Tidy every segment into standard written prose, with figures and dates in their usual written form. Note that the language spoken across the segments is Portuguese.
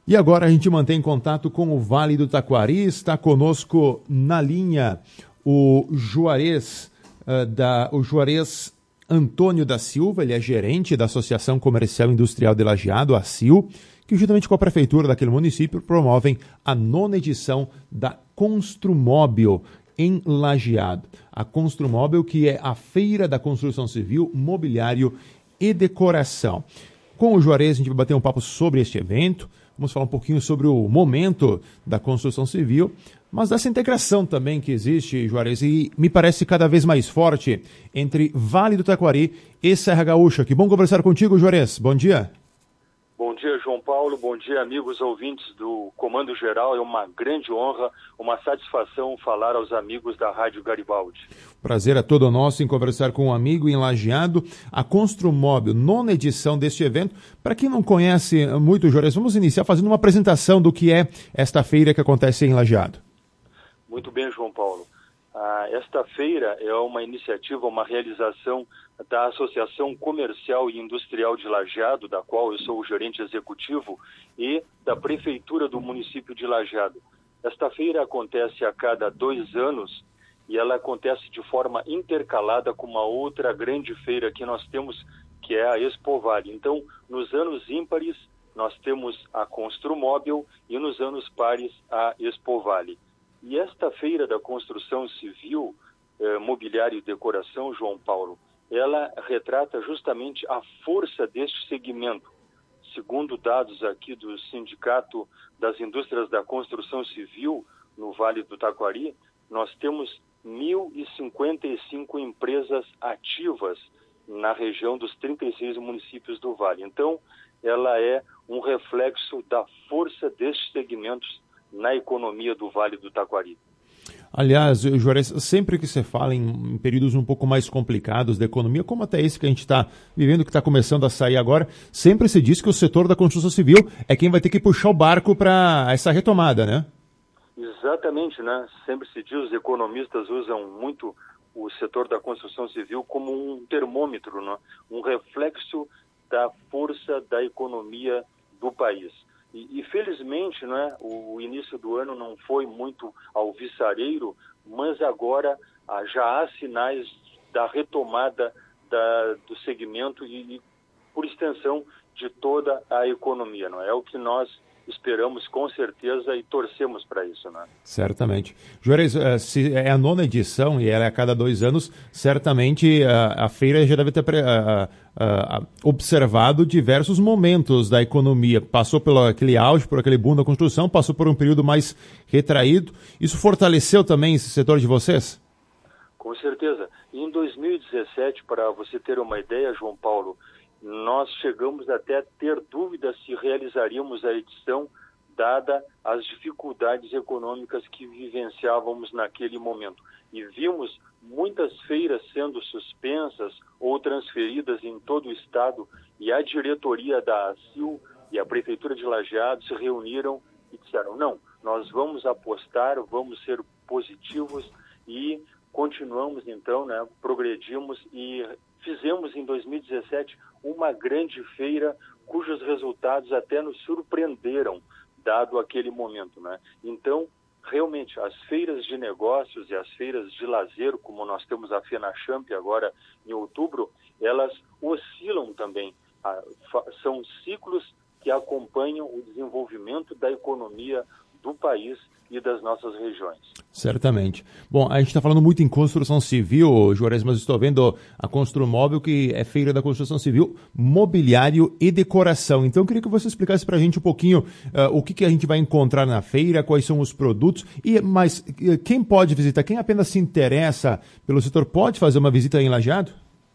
E agora a gente mantém contato com o Vale do Taquari. Está conosco na linha o Juarez, o Juarez Antônio da Silva. Ele é gerente da Associação Comercial Industrial de Lajeado, a ACIL, que juntamente com a prefeitura daquele município promovem a 9ª edição da Construmóbil em Lajeado. A Construmóbil, que é a feira da construção civil, mobiliário e decoração. Com o Juarez a gente vai bater um papo sobre este evento. Vamos falar um pouquinho sobre o momento da construção civil, mas dessa integração também que existe, Juarez, e me parece cada vez mais forte entre Vale do Taquari e Serra Gaúcha. Que bom conversar contigo, Juarez. Bom dia. Bom dia, João Paulo. Bom dia, amigos ouvintes do Comando Geral. É uma grande honra, uma satisfação falar aos amigos da Rádio Garibaldi. Prazer é todo nosso em conversar com um amigo em Lajeado. A Construmóbil, 9ª edição deste evento. Para quem não conhece muito, Juarez, vamos iniciar fazendo uma apresentação do que é esta feira que acontece em Lajeado. Muito bem, João Paulo. Esta feira é uma iniciativa, uma realização da Associação Comercial e Industrial de Lajeado, da qual eu sou o gerente executivo, e da Prefeitura do município de Lajeado. Esta feira acontece a cada 2 anos e ela acontece de forma intercalada com uma outra grande feira que nós temos, que é a Expo Vale. Então, nos anos ímpares, nós temos a Construmóbil e nos anos pares a Expo Vale. E esta feira da construção civil, mobiliário e decoração, João Paulo, ela retrata justamente a força deste segmento. Segundo dados aqui do Sindicato das Indústrias da Construção Civil, no Vale do Taquari, nós temos 1.055 empresas ativas na região dos 36 municípios do Vale. Então, ela é um reflexo da força destes segmentos na economia do Vale do Taquari. Aliás, Juarez, sempre que você fala em períodos um pouco mais complicados da economia, como até esse que a gente está vivendo, que está começando a sair agora, sempre se diz que o setor da construção civil é quem vai ter que puxar o barco para essa retomada, né? Exatamente, né? Sempre se diz, os economistas usam muito o setor da construção civil como um termômetro, né? Um reflexo da força da economia do país. E felizmente, né, o início do ano não foi muito alvissareiro, mas agora já há sinais da retomada do segmento e, por extensão, de toda a economia. Não é? É o que nós esperamos com certeza e torcemos para isso, né? Certamente. Juarez, se é a 9ª edição e ela é a cada 2 anos, certamente a feira já deve ter observado diversos momentos da economia. Passou pelo aquele auge, por aquele boom da construção, passou por um período mais retraído. Isso fortaleceu também esse setor de vocês? Com certeza. Em 2017, para você ter uma ideia, João Paulo, nós chegamos até a ter dúvidas se realizaríamos a edição, dada as dificuldades econômicas que vivenciávamos naquele momento. E vimos muitas feiras sendo suspensas ou transferidas em todo o estado, e a diretoria da ACIL e a Prefeitura de Lajeado se reuniram e disseram, não, nós vamos apostar, vamos ser positivos e continuamos então, né, progredimos e fizemos em 2017 uma grande feira cujos resultados até nos surpreenderam, dado aquele momento, né? Então, realmente, as feiras de negócios e as feiras de lazer, como nós temos a FENACHAMP agora em outubro, elas oscilam também. São ciclos que acompanham o desenvolvimento da economia do país e das nossas regiões. Certamente. Bom, a gente está falando muito em construção civil, Juarez, mas estou vendo a Construmóbil, que é feira da construção civil, mobiliário e decoração. Então, eu queria que você explicasse para a gente um pouquinho o que a gente vai encontrar na feira, quais são os produtos, mas quem pode visitar, quem apenas se interessa pelo setor, pode fazer uma visita em Lajeado?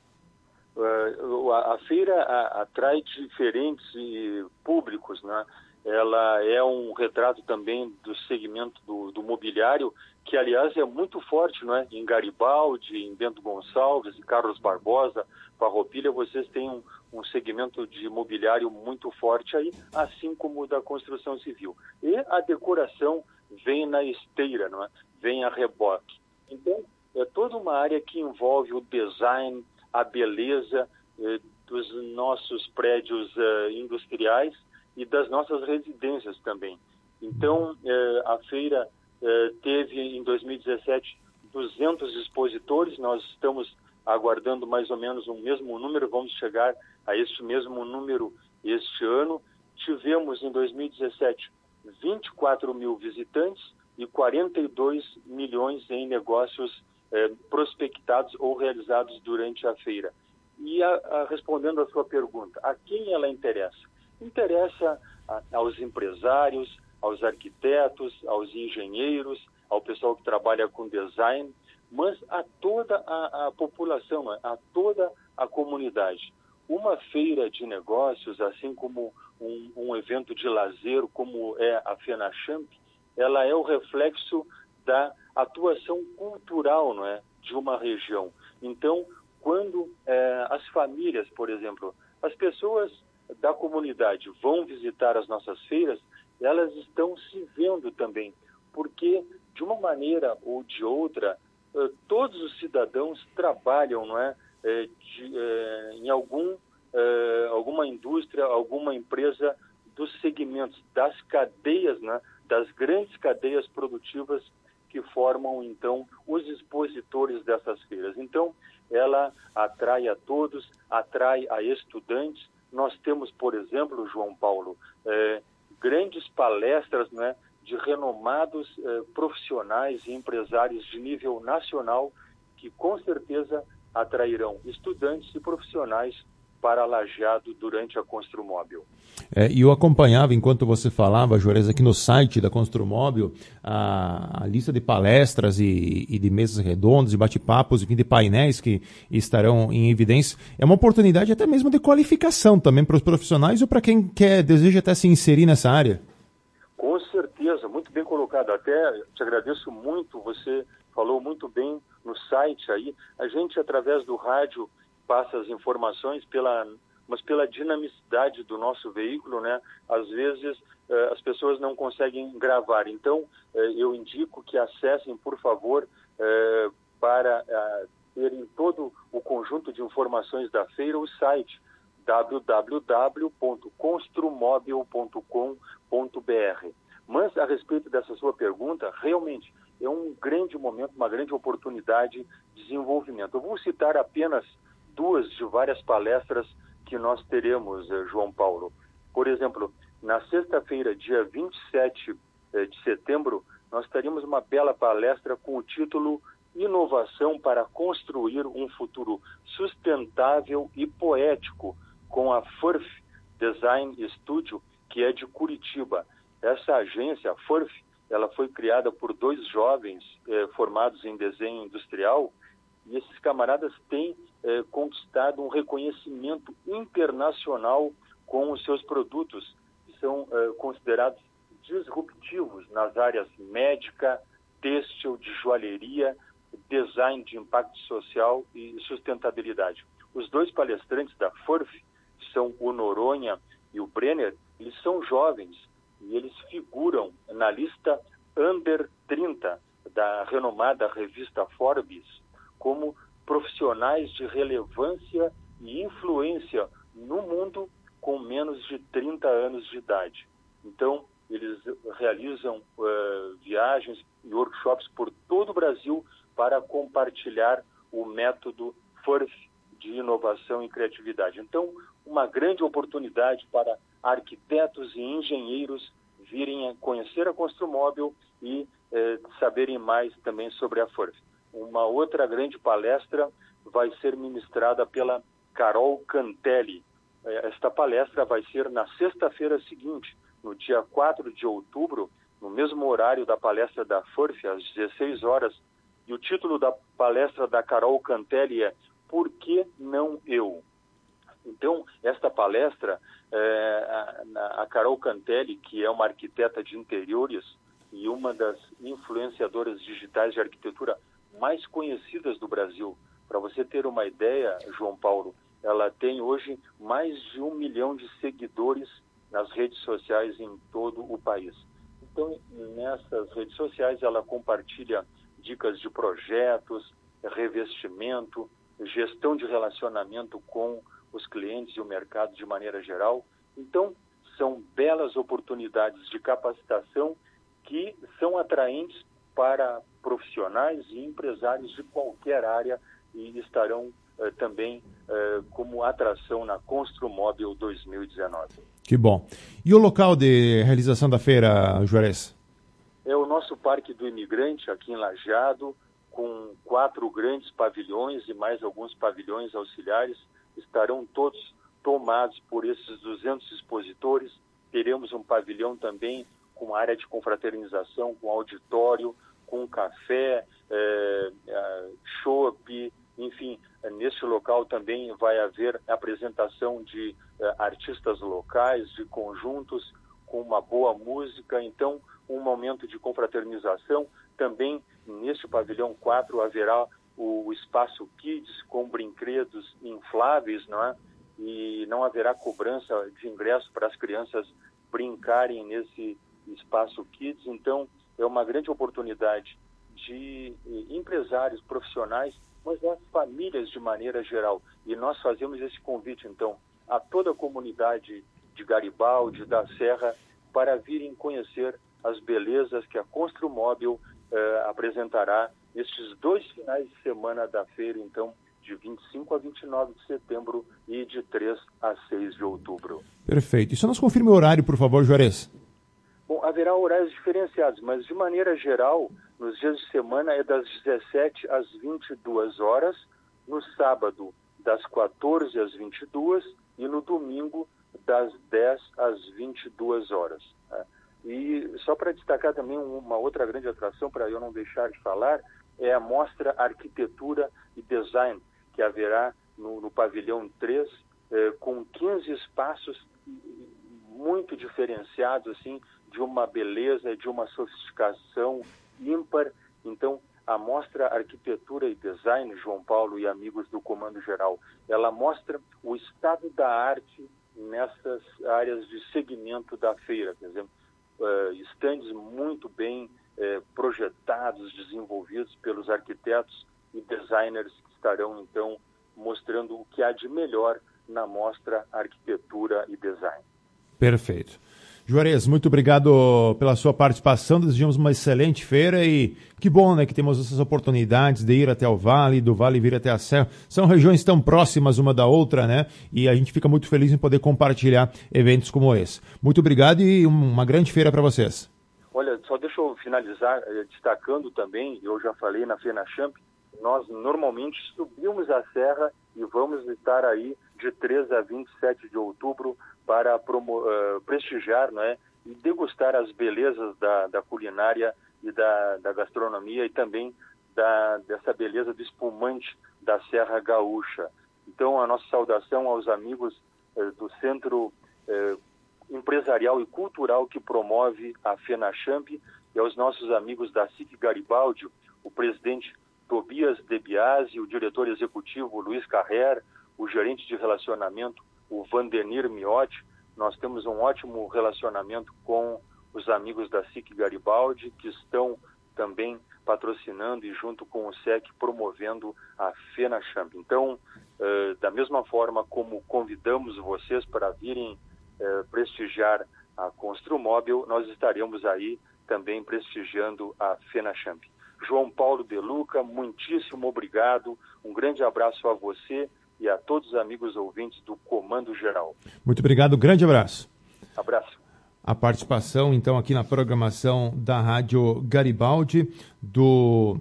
A feira atrai diferentes públicos, né? Ela é um retrato também do segmento do mobiliário, que, aliás, é muito forte, não é? Em Garibaldi, em Bento Gonçalves, em Carlos Barbosa, Farroupilha, vocês têm um segmento de mobiliário muito forte aí, assim como o da construção civil. E a decoração vem na esteira, não é? Vem a reboque. Então, é toda uma área que envolve o design, a beleza dos nossos prédios industriais e das nossas residências também. Então, a feira teve em 2017 200 expositores, nós estamos aguardando mais ou menos o mesmo número, vamos chegar a este mesmo número este ano. Tivemos em 2017 24 mil visitantes e 42 milhões em negócios prospectados ou realizados durante a feira. E respondendo à sua pergunta, a quem ela interessa? Interessa aos empresários, aos arquitetos, aos engenheiros, ao pessoal que trabalha com design, mas a toda a população, a toda a comunidade. Uma feira de negócios, assim como um evento de lazer, como é a FENACHAMP, ela é o reflexo da atuação cultural, não é, de uma região. Então, quando as famílias, por exemplo, as pessoas da comunidade vão visitar as nossas feiras, elas estão se vendo também, porque de uma maneira ou de outra, todos os cidadãos trabalham, não é, em alguma indústria, alguma empresa dos segmentos, das cadeias, né, das grandes cadeias produtivas que formam, então, os expositores dessas feiras. Então, ela atrai a todos, atrai a estudantes. Nós temos, por exemplo, João Paulo, grandes palestras, né, de renomados profissionais e empresários de nível nacional que, com certeza, atrairão estudantes e profissionais para Lajeado durante a Construmóbil. E eu acompanhava, enquanto você falava, Juarez, aqui no site da Construmóbil, a lista de palestras e de mesas redondas, de bate-papos, enfim, de painéis que estarão em evidência. É uma oportunidade até mesmo de qualificação também para os profissionais ou para quem deseja até se inserir nessa área? Com certeza, muito bem colocado. Até te agradeço muito, você falou muito bem no site aí. A gente, através do rádio, passa as informações mas pela dinamicidade do nosso veículo, né? Às vezes as pessoas não conseguem gravar. Então, eu indico que acessem, por favor, para terem todo o conjunto de informações da feira, o site www.construmobil.com.br. Mas, a respeito dessa sua pergunta, realmente é um grande momento, uma grande oportunidade de desenvolvimento. Eu vou citar apenas duas de várias palestras que nós teremos, João Paulo. Por exemplo, na sexta-feira, dia 27 de setembro, nós teremos uma bela palestra com o título Inovação para construir um futuro sustentável e poético, com a FURF Design Studio, que é de Curitiba. Essa agência, a FURF, ela foi criada por dois jovens formados em desenho industrial, e esses camaradas têm conquistado um reconhecimento internacional com os seus produtos, que são considerados disruptivos nas áreas médica, têxtil, de joalheria, design de impacto social e sustentabilidade. Os dois palestrantes da FURF, que são o Noronha e o Brenner, eles são jovens e eles figuram na lista Under 30 da renomada revista Forbes como profissionais de relevância e influência no mundo com menos de 30 anos de idade. Então, eles realizam viagens e workshops por todo o Brasil para compartilhar o método FURF de inovação e criatividade. Então, uma grande oportunidade para arquitetos e engenheiros virem a conhecer a Construmóbil e saberem mais também sobre a FURF. Uma outra grande palestra vai ser ministrada pela Carol Cantelli. Esta palestra vai ser na sexta-feira seguinte, no dia 4 de outubro, no mesmo horário da palestra da FURF, às 16 horas. E o título da palestra da Carol Cantelli é Por que não eu? Então, esta palestra, a Carol Cantelli, que é uma arquiteta de interiores e uma das influenciadoras digitais de arquitetura mais conhecidas do Brasil. Para você ter uma ideia, João Paulo, ela tem hoje mais de 1 milhão de seguidores nas redes sociais em todo o país. Então, nessas redes sociais, ela compartilha dicas de projetos, revestimento, gestão de relacionamento com os clientes e o mercado de maneira geral. Então, são belas oportunidades de capacitação que são atraentes para profissionais e empresários de qualquer área e estarão também como atração na Construmóvel 2019. Que bom. E o local de realização da feira, Juarez? É o nosso Parque do Imigrante, aqui em Lajeado, com 4 grandes pavilhões e mais alguns pavilhões auxiliares. Estarão todos tomados por esses 200 expositores. Teremos um pavilhão também com área de confraternização, com auditório, com café, chopp, enfim. Neste local também vai haver apresentação de artistas locais, de conjuntos, com uma boa música. Então, um momento de confraternização. Também, neste pavilhão 4, haverá o espaço Kids, com brinquedos infláveis, não é? E não haverá cobrança de ingresso para as crianças brincarem nesse espaço Kids. Então, é uma grande oportunidade de empresários profissionais, mas das famílias de maneira geral. E nós fazemos esse convite, então, a toda a comunidade de Garibaldi, da Serra, para virem conhecer as belezas que a Construmóvel apresentará nestes 2 finais de semana da feira, então, de 25 a 29 de setembro e de 3 a 6 de outubro. Perfeito. E só nos confirme o horário, por favor, Juarez. Bom, haverá horários diferenciados, mas de maneira geral, nos dias de semana é das 17 às 22 horas, no sábado das 14 às 22 e no domingo das 10 às 22 horas. Né? E só para destacar também uma outra grande atração, para eu não deixar de falar, é a mostra Arquitetura e Design, que haverá no pavilhão 3, com 15 espaços muito diferenciados, assim, de uma beleza, de uma sofisticação ímpar. Então, a mostra Arquitetura e Design, João Paulo e amigos do Comando Geral, ela mostra o estado da arte nessas áreas de segmento da feira. Por exemplo, estandes muito bem projetados, desenvolvidos pelos arquitetos e designers que estarão, então, mostrando o que há de melhor na mostra Arquitetura e Design. Perfeito. Juarez, muito obrigado pela sua participação, desejamos uma excelente feira e que bom, né, que temos essas oportunidades de ir até o Vale, do Vale vir até a Serra. São regiões tão próximas uma da outra, né, e a gente fica muito feliz em poder compartilhar eventos como esse. Muito obrigado e uma grande feira para vocês. Olha, só deixa eu finalizar destacando também, eu já falei na FENACHAMP, nós normalmente subimos a serra e vamos estar aí de 3 a 27 de outubro para prestigiar, não é, e degustar as belezas da culinária e da gastronomia e também dessa beleza do espumante da Serra Gaúcha. Então, a nossa saudação aos amigos do Centro Empresarial e Cultural que promove a FENACHAMP e aos nossos amigos da SIC Garibaldi, o presidente Tobias De Biasi, o diretor executivo Luiz Carrer, o gerente de relacionamento, o Vandenir Miotti. Nós temos um ótimo relacionamento com os amigos da SIC Garibaldi, que estão também patrocinando e junto com o SEC promovendo a FENACHAMP. Então, da mesma forma como convidamos vocês para virem prestigiar a Construmóvel, nós estaremos aí também prestigiando a FENACHAMP. João Paulo De Luca, muitíssimo obrigado, um grande abraço a você e a todos os amigos ouvintes do Comando Geral. Muito obrigado, grande abraço. Abraço. A participação, então, aqui na programação da Rádio Garibaldi, do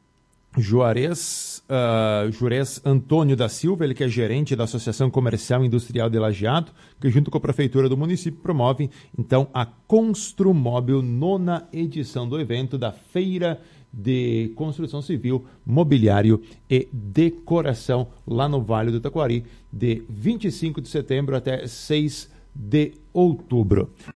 Juarez Antônio da Silva, ele que é gerente da Associação Comercial e Industrial de Lajeado, que junto com a Prefeitura do município promove, então, a Construmóvel, 9ª edição do evento da Feira de Construção Civil, Mobiliário e Decoração, lá no Vale do Taquari, de 25 de setembro até 6 de outubro.